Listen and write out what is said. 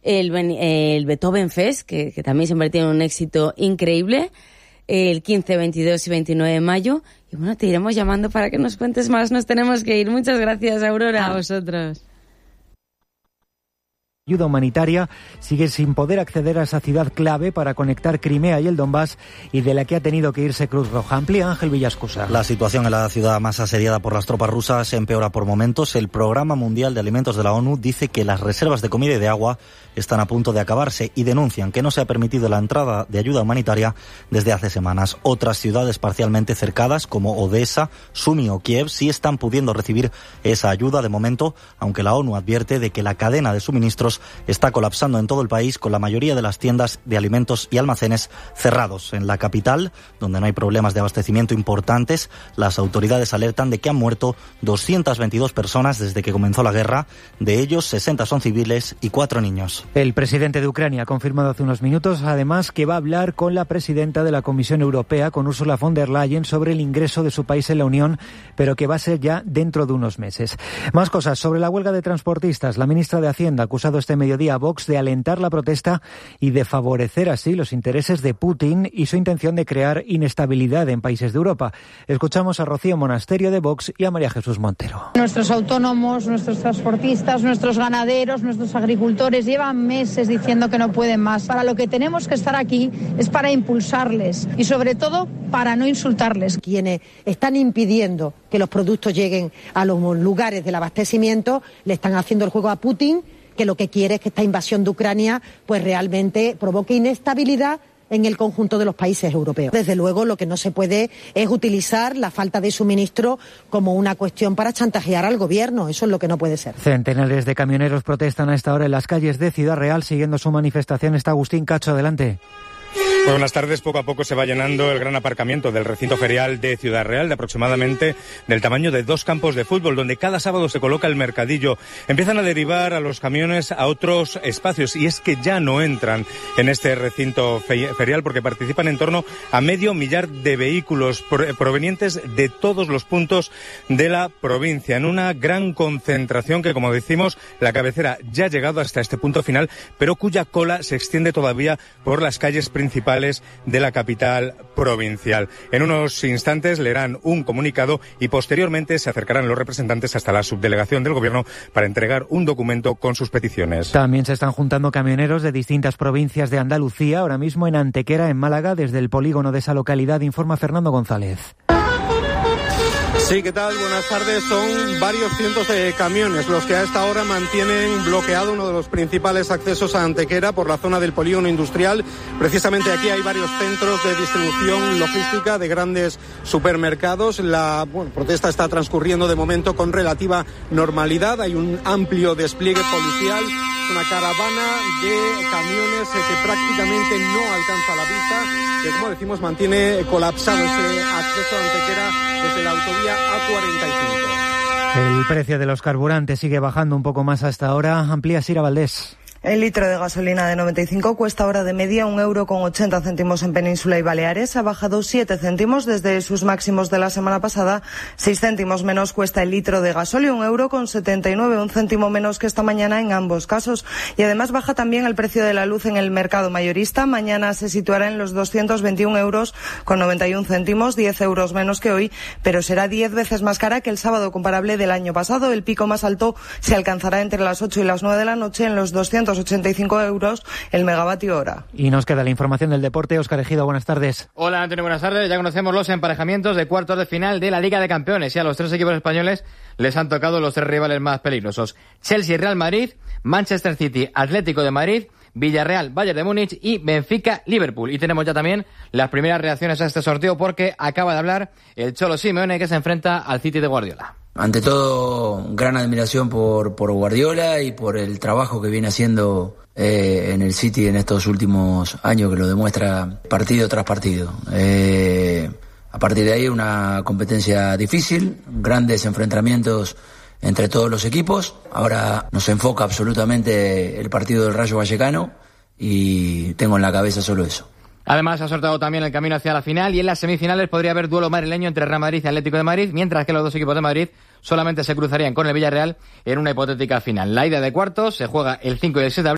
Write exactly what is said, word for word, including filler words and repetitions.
el, el Beethoven Fest, que, que también se ha convertido en un éxito increíble, el quince, veintidós y veintinueve de mayo. Y bueno, te iremos llamando para que nos cuentes más. Nos tenemos que ir. Muchas gracias, Aurora, a vosotros. Ayuda humanitaria sigue sin poder acceder a esa ciudad clave para conectar Crimea y el Donbass y de la que ha tenido que irse Cruz Roja. Amplía Ángel Villascusa. La situación en la ciudad más asediada por las tropas rusas empeora por momentos. El Programa Mundial de Alimentos de la ONU dice que las reservas de comida y de agua están a punto de acabarse y denuncian que no se ha permitido la entrada de ayuda humanitaria desde hace semanas. Otras ciudades parcialmente cercadas como Odessa, Sumi o Kiev sí están pudiendo recibir esa ayuda de momento, aunque la ONU advierte de que la cadena de suministros está colapsando en todo el país, con la mayoría de las tiendas de alimentos y almacenes cerrados. En la capital, donde no hay problemas de abastecimiento importantes, las autoridades alertan de que han muerto doscientas veintidós personas desde que comenzó la guerra. De ellos, sesenta son civiles y cuatro niños. El presidente de Ucrania ha confirmado hace unos minutos, además, que va a hablar con la presidenta de la Comisión Europea, con Ursula von der Leyen, sobre el ingreso de su país en la Unión, pero que va a ser ya dentro de unos meses. Más cosas sobre la huelga de transportistas. La ministra de Hacienda ha acusado este mediodía a Vox de alentar la protesta y de favorecer así los intereses de Putin y su intención de crear inestabilidad en países de Europa. Escuchamos a Rocío Monasterio de Vox y a María Jesús Montero. Nuestros autónomos, nuestros transportistas, nuestros ganaderos, nuestros agricultores llevan meses diciendo que no pueden más. Para lo que tenemos que estar aquí es para impulsarles y sobre todo para no insultarles. Quienes están impidiendo que los productos lleguen a los lugares del abastecimiento le están haciendo el juego a Putin, que lo que quiere es que esta invasión de Ucrania pues realmente provoque inestabilidad en el conjunto de los países europeos. Desde luego, lo que no se puede es utilizar la falta de suministro como una cuestión para chantajear al gobierno. Eso es lo que no puede ser. Centenares de camioneros protestan a esta hora en las calles de Ciudad Real. Siguiendo su manifestación está Agustín Cacho. Adelante. Pues buenas tardes. Poco a poco se va llenando el gran aparcamiento del recinto ferial de Ciudad Real, de aproximadamente del tamaño de dos campos de fútbol, donde cada sábado se coloca el mercadillo. Empiezan a derivar a los camiones a otros espacios, y es que ya no entran en este recinto ferial porque participan en torno a medio millar de vehículos provenientes de todos los puntos de la provincia, en una gran concentración que, como decimos, la cabecera ya ha llegado hasta este punto final, pero cuya cola se extiende todavía por las calles principales de la capital provincial. En unos instantes leerán un comunicado y posteriormente se acercarán los representantes hasta la subdelegación del Gobierno para entregar un documento con sus peticiones. También se están juntando camioneros de distintas provincias de Andalucía, ahora mismo en Antequera, en Málaga. Desde el polígono de esa localidad informa Fernando González. Sí, ¿qué tal? Buenas tardes. Son varios cientos de camiones los que a esta hora mantienen bloqueado uno de los principales accesos a Antequera por la zona del polígono industrial. Precisamente aquí hay varios centros de distribución logística de grandes supermercados. La bueno, protesta está transcurriendo de momento con relativa normalidad. Hay un amplio despliegue policial, una caravana de camiones eh, que prácticamente no alcanza la vista, que, como decimos, mantiene colapsado ese acceso a Antequera desde la autovía A cuarenta y cinco. El precio de los carburantes sigue bajando un poco más hasta ahora. Amplía Sira Valdés. El litro de gasolina de noventa y cinco cuesta ahora de media un euro con ochenta céntimos en Península y Baleares. Ha bajado siete céntimos desde sus máximos de la semana pasada. Seis céntimos menos cuesta el litro de gasóleo, un euro con setenta y nueve, un céntimo menos que esta mañana en ambos casos. Y además baja también el precio de la luz en el mercado mayorista. Mañana se situará en los doscientos veintiún euros con noventa y un céntimos, diez euros menos que hoy, pero será diez veces más cara que el sábado comparable del año pasado. El pico más alto se alcanzará entre las ocho y las nueve de la noche en los doscientos ochenta y cinco euros el megavatio hora. Y nos queda la información del deporte. Óscar Ejido, buenas tardes. Hola, Antonio, buenas tardes. Ya conocemos los emparejamientos de cuartos de final de la Liga de Campeones y a los tres equipos españoles les han tocado los tres rivales más peligrosos: Chelsea, Real Madrid, Manchester City, Atlético de Madrid, Villarreal, Bayern de Múnich y Benfica, Liverpool. Y tenemos ya también las primeras reacciones a este sorteo porque acaba de hablar el Cholo Simeone, que se enfrenta al City de Guardiola. Ante todo, gran admiración por, por Guardiola y por el trabajo que viene haciendo eh, en el City en estos últimos años, que lo demuestra partido tras partido. Eh, a partir de ahí, una competencia difícil, grandes enfrentamientos entre todos los equipos. Ahora nos enfoca absolutamente el partido del Rayo Vallecano y tengo en la cabeza solo eso. Además, ha sorteado también el camino hacia la final y en las semifinales podría haber duelo madrileño entre Real Madrid y Atlético de Madrid, mientras que los dos equipos de Madrid solamente se cruzarían con el Villarreal en una hipotética final. La ida de cuartos se juega el cinco y el seis de abril.